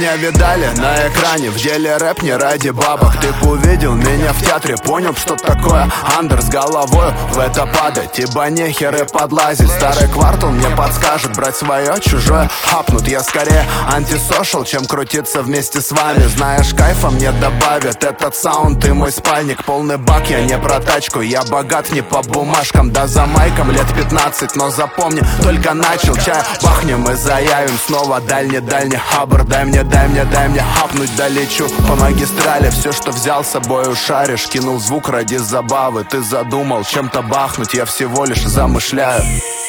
меня видали на экране, в деле рэп не ради бабок. Ты б увидел меня в театре, понял, что такое андер, с головой в это падать, ибо нехер и подлазить. Старый квартал мне подскажет, брать свое, чужое хапнут. Я скорее антисошал, чем крутиться вместе с вами. Знаешь, кайфа мне добавит этот саунд и мой спальник. Полный бак, я не про тачку, я богат не по бумажкам. Да за майком лет 15, но запомни, только начал. Чай бахнем и заявим снова дальний хабр. Дай мне хапнуть, долечу по магистрали. Все, что взял с собой, ушаришь. Кинул звук ради забавы. Ты задумал чем-то бахнуть, я всего лишь замышляю.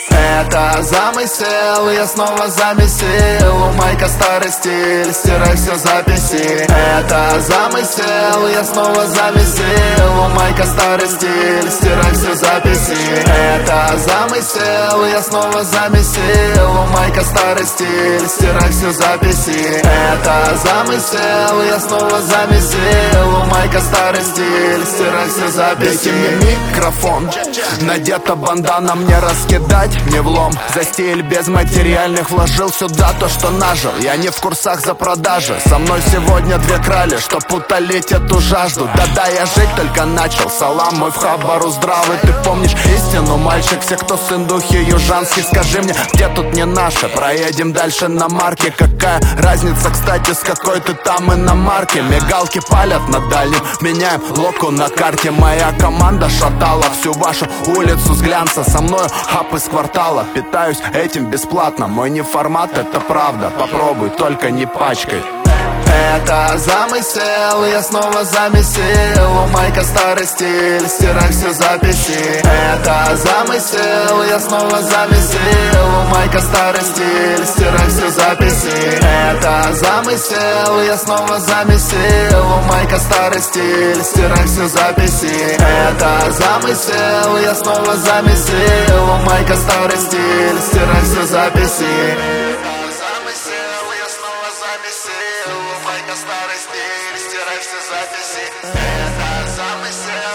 Это замысел, я снова замесил. У майка старый стиль, стирай все записи. Это замысел, я снова замесил. У майка старый стиль, стирай все записи. Это замысел, я снова замесил. У майка старый стиль, стирай все записи. Это замысел, я снова замесил. У майка старый стиль, стирай все записи. Дайте мне микрофон, надета бандана, мне раскидать не влом. За стиль без материальных вложил сюда то, что нажил. Я не в курсах за продажи. Со мной сегодня две крали, чтоб утолить эту жажду. Да-да, я жить только начал. Салам мой в хабару здравый. Ты помнишь истину, мальчик? Все, кто с индухи южанских, скажи мне, где тут не наше? Проедем дальше на марке. Какая разница, кстати, с какой ты там иномарки? Мигалки палят на дальнем, меняем локу на карте. Моя команда шатала всю вашу улицу с глянца. Со мною хап из квартала, питаюсь этим бесплатно. Мой не формат, это правда, попробуй, только не пачкай. Это замысел, я снова замесил. У майка старый стиль, стирай все записи. Это замысел, я снова замесил. У майка старый стиль, стирай все записи. Это замысел, я снова замесил. У майка старый стиль, стирай все записи. Это замысел, я снова замесил. У майка старый стиль, стирай все записи. Майка старый стиль, стирай все записи. Это замысел.